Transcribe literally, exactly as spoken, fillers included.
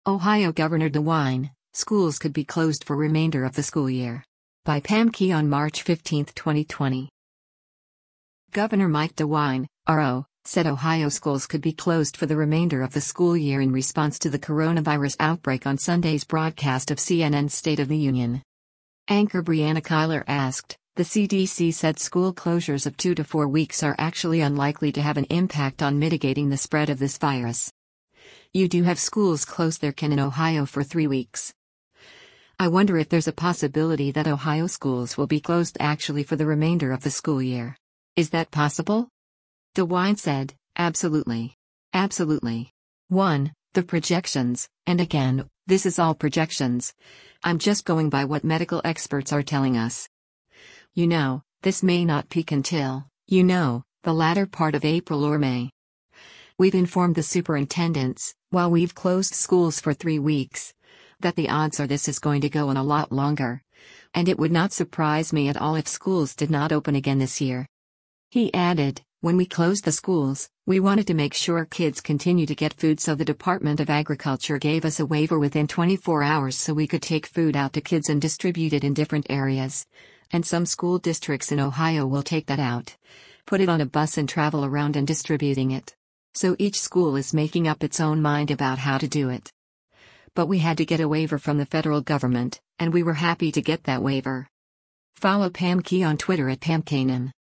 Ohio Governor DeWine, schools could be closed for remainder of the school year. By Pam Key on March fifteenth, twenty twenty. Governor Mike DeWine, R O, said Ohio schools could be closed for the remainder of the school year in response to the coronavirus outbreak on Sunday's broadcast of C N N's State of the Union. Anchor Brianna Keilar asked, "The C D C said school closures of two to four weeks are actually unlikely to have an impact on mitigating the spread of this virus. You do have schools closed there can in Ohio for three weeks. I wonder if there's a possibility that Ohio schools will be closed actually for the remainder of the school year. Is that possible?" DeWine said, "Absolutely. Absolutely. one. The projections, and again, this is all projections. I'm just going by what medical experts are telling us. You know, this may not peak until, you know, the latter part of April or May. We've informed the superintendents, while we've closed schools for three weeks, that the odds are this is going to go on a lot longer. And it would not surprise me at all if schools did not open again this year." He added, "When we closed the schools, we wanted to make sure kids continue to get food, so the Department of Agriculture gave us a waiver within twenty-four hours so we could take food out to kids and distribute it in different areas. And some school districts in Ohio will take that out, put it on a bus and travel around and distributing it. So each school is making up its own mind about how to do it. But we had to get a waiver from the federal government, and we were happy to get that waiver." Follow Pam Key on Twitter at Pam Kanan.